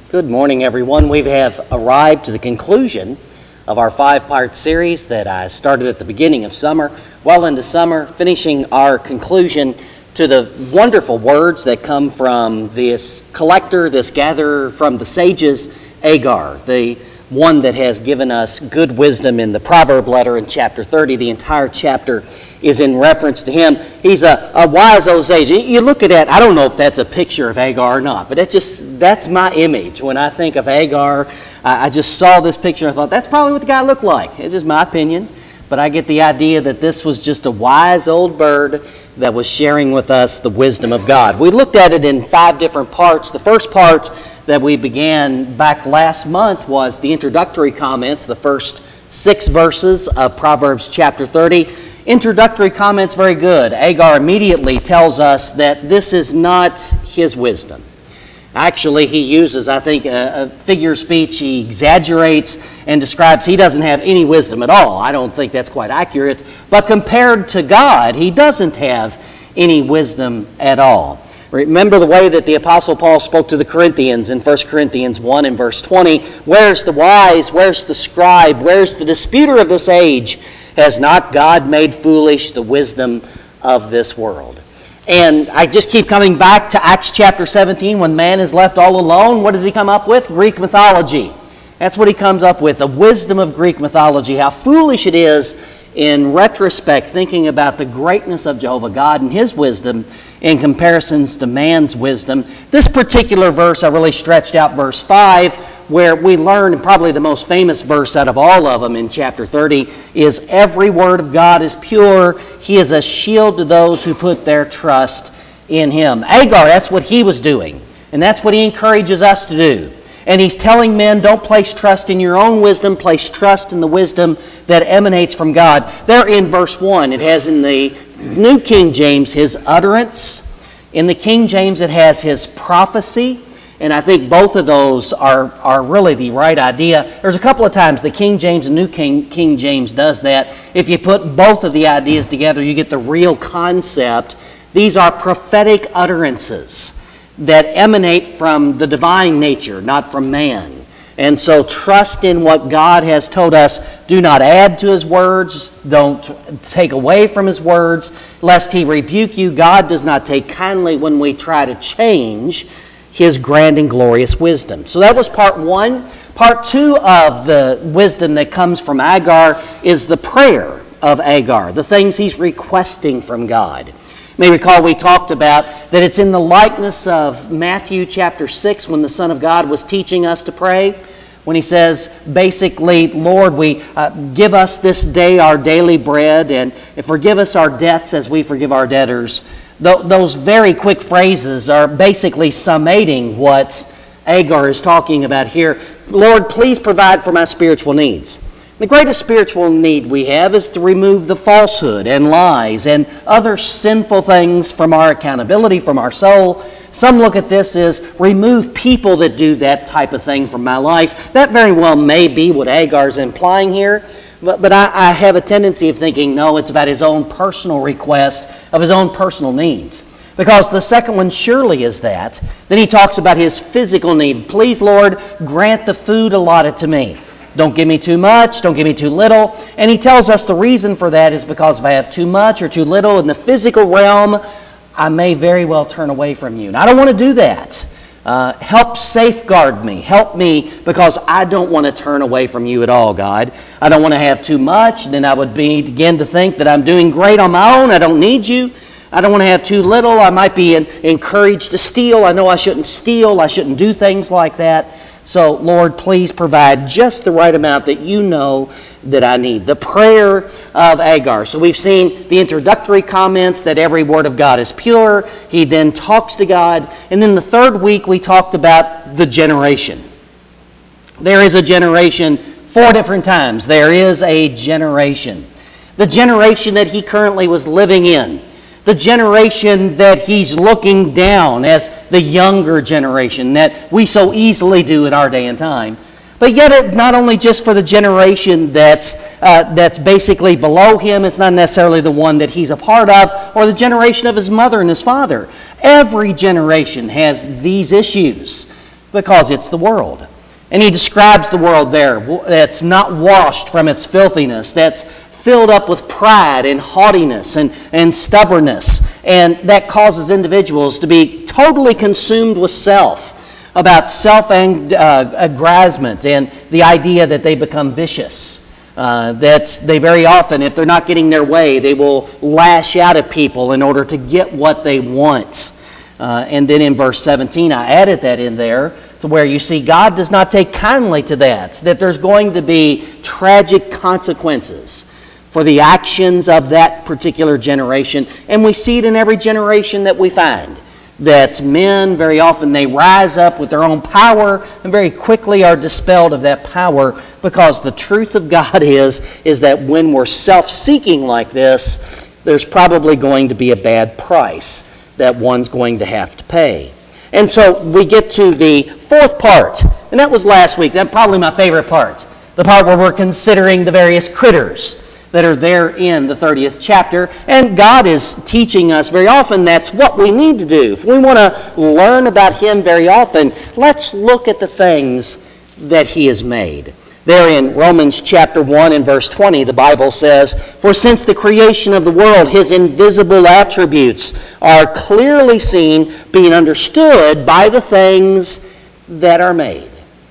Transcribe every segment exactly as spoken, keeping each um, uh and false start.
Good morning, everyone. We have arrived to the conclusion of our five-part series that I started at the beginning of summer, well into summer, finishing our conclusion to the wonderful words that come from this collector, this gatherer from the sages, Agur, the one that has given us good wisdom in the proverb letter in chapter thirty. The entire chapter is in reference to him. He's a, a wise old sage. You look at that, I don't know if that's a picture of Agur or not, but it just that's my image. When I think of Agur, I, I just saw this picture and I thought, that's probably what the guy looked like. It's just my opinion, but I get the idea that this was just a wise old bird that was sharing with us the wisdom of God. We looked at it in five different parts. The first part that we began back last month was the introductory comments, the first six verses of Proverbs chapter thirty. Introductory comments, very good. Agur immediately tells us that this is not his wisdom. Actually, he uses, I think, a, a figure of speech. He exaggerates and describes he doesn't have any wisdom at all. I don't think that's quite accurate. But compared to God, he doesn't have any wisdom at all. Remember the way that the Apostle Paul spoke to the Corinthians in First Corinthians one and verse twenty. Where's the wise? Where's the scribe? Where's the disputer of this age? Has not God made foolish the wisdom of this world? And I just keep coming back to Acts chapter seventeen. When man is left all alone, what does he come up with? Greek mythology. That's what he comes up with, the wisdom of Greek mythology. How foolish it is in retrospect, thinking about the greatness of Jehovah God and his wisdom in comparisons to man's wisdom. This particular verse, I really stretched out verse five, where we learn probably the most famous verse out of all of them in chapter thirty is every word of God is pure. He is a shield to those who put their trust in him. Agur, that's what he was doing. And that's what he encourages us to do. And he's telling men, don't place trust in your own wisdom, place trust in the wisdom that emanates from God. There in verse one, it has in the New King James his utterance. In the King James it has his prophecy. And I think both of those are, are really the right idea. There's a couple of times the King James and New King, King James does that. If you put both of the ideas together, you get the real concept. These are prophetic utterances that emanate from the divine nature, not from man. And so trust in what God has told us. Do not add to his words. Don't take away from his words, lest he rebuke you. God does not take kindly when we try to change his grand and glorious wisdom. So that was part one. Part two of the wisdom that comes from Agur is the prayer of Agur, the things he's requesting from God. You may recall we talked about that it's in the likeness of Matthew chapter six when the Son of God was teaching us to pray, when he says basically, Lord, we uh, give us this day our daily bread and forgive us our debts as we forgive our debtors. Th- those very quick phrases are basically summating what Agur is talking about here. Lord, please provide for my spiritual needs. The greatest spiritual need we have is to remove the falsehood and lies and other sinful things from our accountability, from our soul. Some look at this as remove people that do that type of thing from my life. That very well may be what Agur is implying here, but, but I, I have a tendency of thinking, no, it's about his own personal request of his own personal needs. Because the second one surely is that. Then he talks about his physical need. Please, Lord, grant the food allotted to me. Don't give me too much, don't give me too little. And he tells us the reason for that is because if I have too much or too little in the physical realm, I may very well turn away from you. And I don't want to do that. Uh, help safeguard me. Help me because I don't want to turn away from you at all, God. I don't want to have too much. Then I would be, begin to think that I'm doing great on my own. I don't need you. I don't want to have too little. I might be in, encouraged to steal. I know I shouldn't steal. I shouldn't do things like that. So, Lord, please provide just the right amount that you know that I need. The prayer of Agur. So we've seen the introductory comments that every word of God is pure. He then talks to God. And then the third week we talked about the generation. There is a generation four different times. There is a generation. The generation that he currently was living in. The generation that he's looking down as the younger generation that we so easily do in our day and time. But yet it not only just for the generation that's uh, that's basically below him, it's not necessarily the one that he's a part of, or the generation of his mother and his father. Every generation has these issues. because it's the world. And he describes the world there that's not washed from its filthiness, that's filled up with pride and haughtiness and, and stubbornness. And that causes individuals to be totally consumed with self, about self-aggrandizement and the idea that they become vicious. Uh, that they very often, if they're not getting their way, they will lash out at people in order to get what they want. Uh, and then in verse seventeen, I added that in there to where you see God does not take kindly to that, that there's going to be tragic consequences for the actions of that particular generation. And we see it in every generation that we find. That men, very often, they rise up with their own power and very quickly are dispelled of that power, because the truth of God is, is that when we're self-seeking like this, there's probably going to be a bad price that one's going to have to pay. And so we get to the fourth part, and that was last week. That's probably my favorite part, the part where we're considering the various critters that are there in the thirtieth chapter. And God is teaching us very often that's what we need to do. If we want to learn about Him very often, let's look at the things that He has made. There in Romans chapter one and verse twenty, the Bible says, "For since the creation of the world, His invisible attributes are clearly seen, being understood by the things that are made."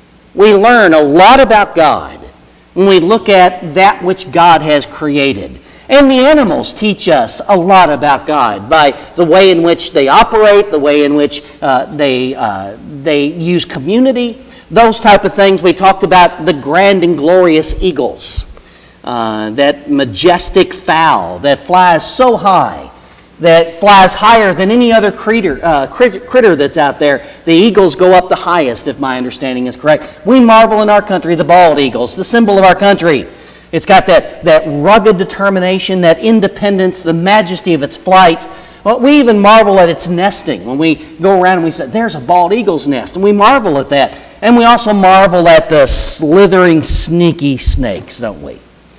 We learn a lot about God when we look at that which God has created. And the animals teach us a lot about God by the way in which they operate, the way in which uh, they uh, they use community, those type of things. We talked about the grand and glorious eagles, uh, that majestic fowl that flies so high, that flies higher than any other critter, uh, crit- critter that's out there. The eagles go up the highest, if my understanding is correct. We marvel in our country, the bald eagles, the symbol of our country. It's got that, that rugged determination, that independence, the majesty of its flight. Well, we even marvel at its nesting. When we go around and we say, there's a bald eagle's nest, and we marvel at that. And we also marvel at the slithering, sneaky snakes, don't we?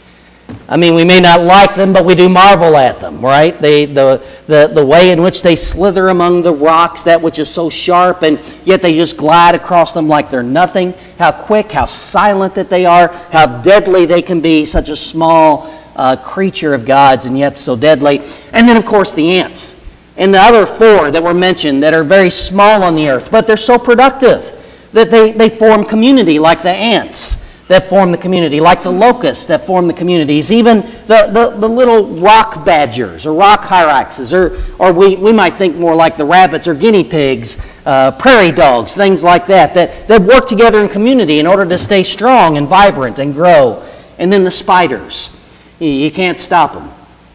I mean, we may not like them, but we do marvel at them, right? They, the, the, the way in which they slither among the rocks, that which is so sharp, and yet they just glide across them like they're nothing. How quick, how silent that they are, how deadly they can be, such a small uh, creature of God's, and yet so deadly. And then, of course, the ants. And the other four that were mentioned that are very small on the earth, but they're so productive that they, they form community like the ants that form the community, like the locusts that form the communities, even the, the, the little rock badgers or rock hyraxes, or, or we, we might think more like the rabbits or guinea pigs, uh, prairie dogs, things like that, that, that work together in community in order to stay strong and vibrant and grow. And then the spiders. You, you can't stop them.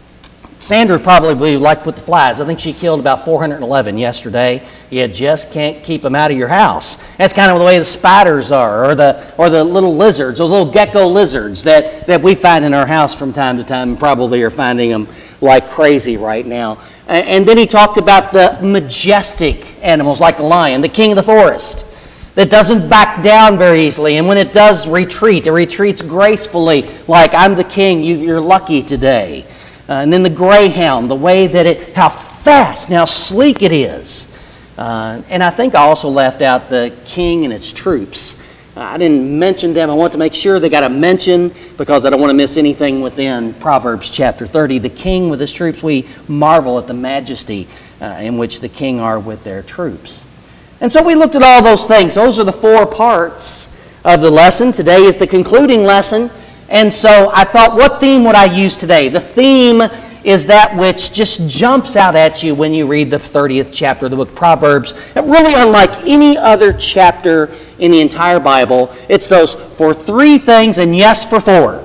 Sandra probably would like to put the flies. I think she killed about four hundred eleven yesterday. You just can't keep them out of your house. That's kind of the way the spiders are, or the or the little lizards, those little gecko lizards that, that we find in our house from time to time, and probably are finding them like crazy right now. And, and then he talked about the majestic animals like the lion, the king of the forest, that doesn't back down very easily. And when it does retreat, it retreats gracefully, like, I'm the king, you, you're lucky today. Uh, and then the greyhound, the way that it, how fast and how sleek it is. Uh, and I think I also left out the king and its troops. Uh, I didn't mention them. I want to make sure they got a mention because I don't want to miss anything within Proverbs chapter thirty. The king with his troops, we marvel at the majesty uh, in which the king are with their troops. And so we looked at all those things. Those are the four parts of the lesson. Today is the concluding lesson. And so I thought, what theme would I use today? The theme is that which just jumps out at you when you read the thirtieth chapter of the book of Proverbs. And really unlike any other chapter in the entire Bible, it's those for three things and yes for four.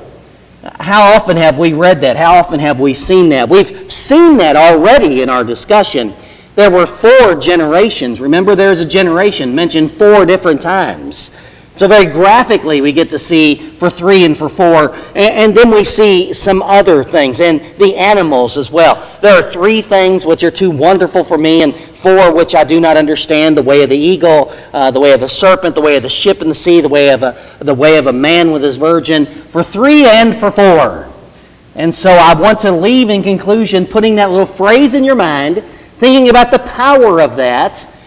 How often have we read that? How often have we seen that? We've seen that already in our discussion. There were four generations. Remember, there's a generation mentioned four different times. So very graphically, we get to see for three and for four. And, and then we see some other things, and the animals as well. There are three things which are too wonderful for me, and four which I do not understand: the way of the eagle, uh, the way of the serpent, the way of the ship in the sea, the way of a, the way of a man with his virgin. For three and for four. And so I want to leave in conclusion, putting that little phrase in your mind, thinking about the power of that,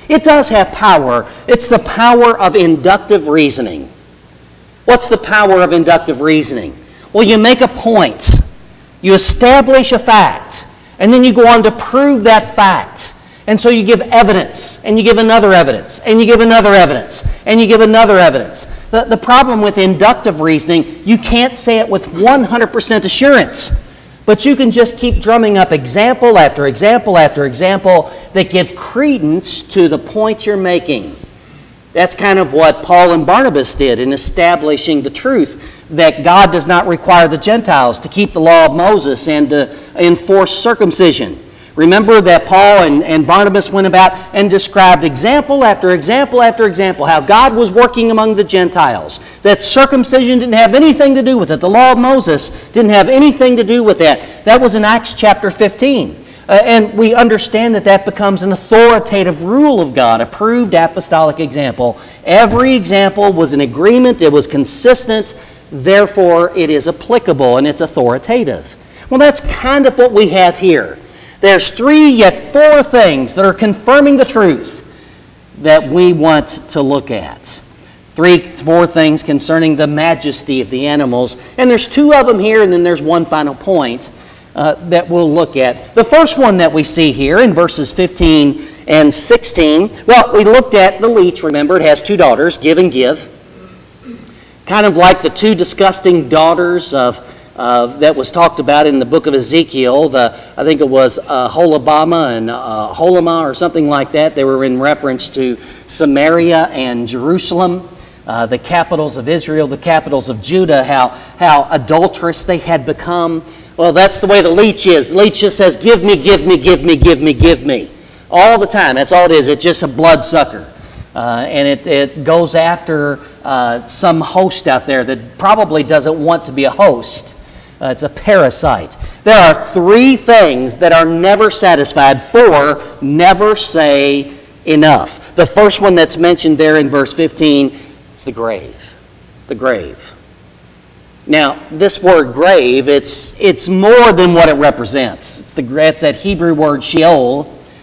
It does have power. It's the power of inductive reasoning. What's the power of inductive reasoning? Well, you make a point, you establish a fact, and then you go on to prove that fact. And so you give evidence, and you give another evidence, and you give another evidence, and you give another evidence. The, the problem with inductive reasoning, you can't say it with one hundred percent assurance. But you can just keep drumming up example after example after example that give credence to the point you're making. That's kind of what Paul and Barnabas did in establishing the truth that God does not require the Gentiles to keep the law of Moses and to enforce circumcision. Remember that Paul and, and Barnabas went about and described example after example after example how God was working among the Gentiles, that circumcision didn't have anything to do with it. The law of Moses didn't have anything to do with that. That was in Acts chapter fifteen. Uh, and we understand that that becomes an authoritative rule of God, a proved apostolic example. Every example was an agreement, it was consistent, therefore it is applicable and it's authoritative. Well, that's kind of what we have here. There's three yet four things that are confirming the truth that we want to look at. Three, four things concerning the majesty of the animals. And there's two of them here, and then there's one final point uh, that we'll look at. The first one that we see here in verses fifteen and sixteen, well, we looked at the leech, remember, it has two daughters, give and give. Kind of like the two disgusting daughters of Uh, that was talked about in the book of Ezekiel. The, I think it was uh, Holabama and uh, Holama or something like that. They were in reference to Samaria and Jerusalem, uh, the capitals of Israel, the capitals of Judah, how, how adulterous they had become. Well, that's the way the leech is. The leech just says, give me, give me, give me, give me, give me. All the time. That's all it is. It's just a bloodsucker. Uh, and it, it goes after uh, some host out there that probably doesn't want to be a host. Uh, it's a parasite. There are three things that are never satisfied. Four never say enough. The first one that's mentioned there in verse fifteen is the grave. The grave. Now, this word grave, it's it's more than what it represents. It's, the, it's that Hebrew word Sheol.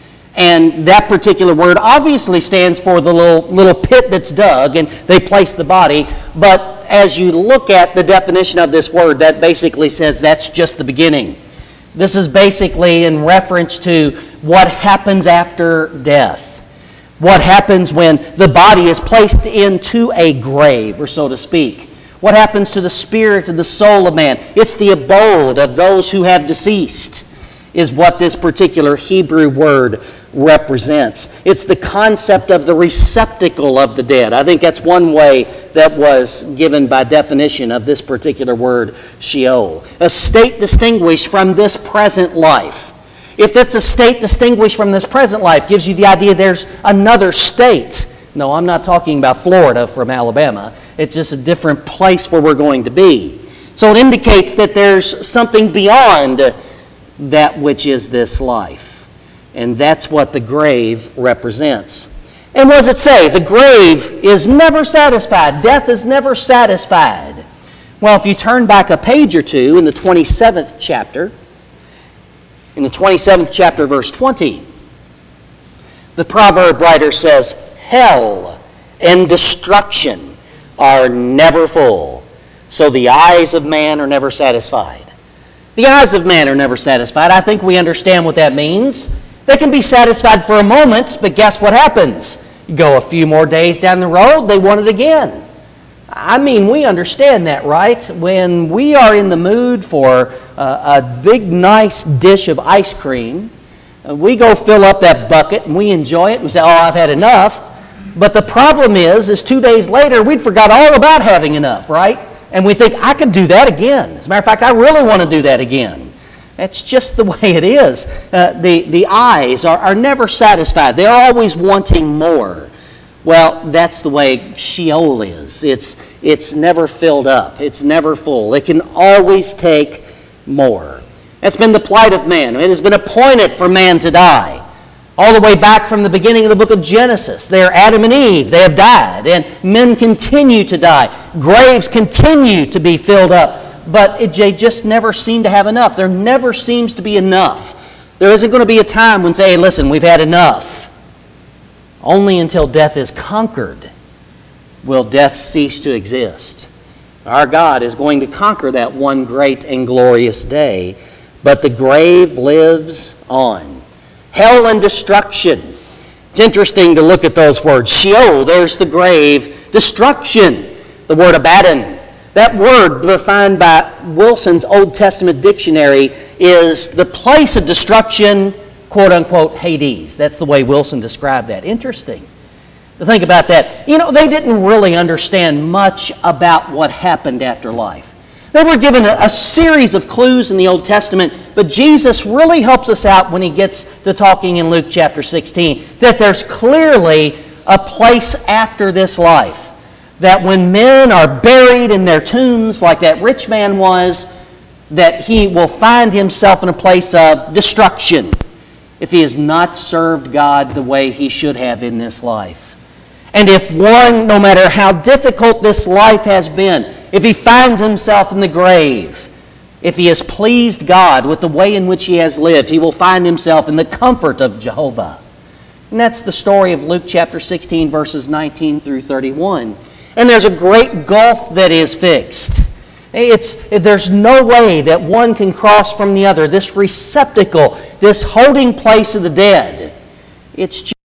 And that particular word obviously stands for the little, little pit that's dug, and they place the body. But as you look at the definition of this word, that basically says that's just the beginning. This is basically in reference to what happens after death. What happens when the body is placed into a grave, or so to speak. What happens to the spirit and the soul of man? It's the abode of those who have deceased, is what this particular Hebrew word represents. It's the concept of the receptacle of the dead. I think that's one way that was given by definition of this particular word, Sheol. A state distinguished from this present life. If it's a state distinguished from this present life, gives you the idea there's another state. No, I'm not talking about Florida from Alabama. It's just a different place where we're going to be. So it indicates that there's something beyond that which is this life. And that's what the grave represents. And what does it say? The grave is never satisfied. Death is never satisfied. Well, if you turn back a page or two in the twenty-seventh chapter, in the twenty-seventh chapter, verse twenty, the proverb writer says, hell and destruction are never full, so the eyes of man are never satisfied. The eyes of man are never satisfied. I think we understand what that means. They can be satisfied for a moment, but guess what happens? You go a few more days down the road, they want it again. I mean, we understand that, right? When we are in the mood for uh, a big, nice dish of ice cream, uh, we go fill up that bucket and we enjoy it and say, oh, I've had enough. But the problem is, is two days later, we'd forgot all about having enough, right? And we think, I could do that again. As a matter of fact, I really want to do that again. That's just the way it is. Uh, the, the eyes are, are never satisfied. They're always wanting more. Well, that's the way Sheol is. It's, it's never filled up. It's never full. It can always take more. That's been the plight of man. It has been appointed for man to die. All the way back from the beginning of the book of Genesis. They're Adam and Eve. They have died. And men continue to die. Graves continue to be filled up. But it, they just never seem to have enough. There never seems to be enough. There isn't going to be a time when say, hey, listen, we've had enough. Only until death is conquered will death cease to exist. Our God is going to conquer that one great and glorious day, but the grave lives on. Hell and destruction. It's interesting to look at those words. Sheol, there's the grave. Destruction, the word Abaddon. That word, defined by Wilson's Old Testament dictionary, is the place of destruction, quote-unquote, Hades. That's the way Wilson described that. Interesting to think about that. You know, they didn't really understand much about what happened after life. They were given a, a series of clues in the Old Testament, but Jesus really helps us out when he gets to talking in Luke chapter sixteen, that there's clearly a place after this life. That when men are buried in their tombs like that rich man was, that he will find himself in a place of destruction if he has not served God the way he should have in this life. And if one, no matter how difficult this life has been, if he finds himself in the grave, if he has pleased God with the way in which he has lived, he will find himself in the comfort of Jehovah. And that's the story of Luke chapter sixteen, verses nineteen through thirty-one. And there's a great gulf that is fixed. It's, there's no way that one can cross from the other. This receptacle, this holding place of the dead, it's